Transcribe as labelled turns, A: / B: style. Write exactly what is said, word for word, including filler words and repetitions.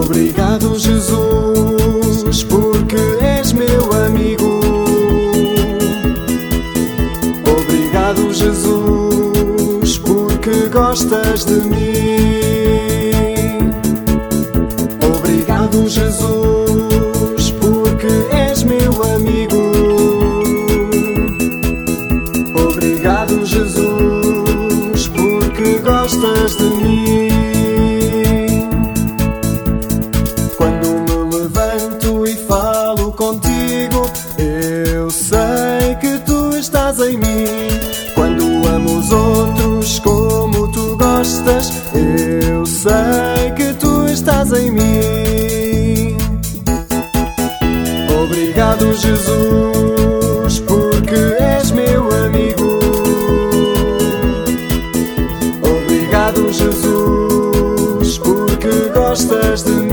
A: Obrigado, Jesus, porque és meu amigo. Obrigado, Jesus, porque gostas de mim. Obrigado, Jesus, porque és meu amigo. Obrigado, Jesus, porque gostas de mim. Quando me levanto e falo contigo, eu sei que tu estás em mim. Quando amo os outros como tu gostas, eu sei que tu estás em mim. Obrigado, Jesus, porque és meu amigo. Obrigado, Jesus, porque gostas de mim.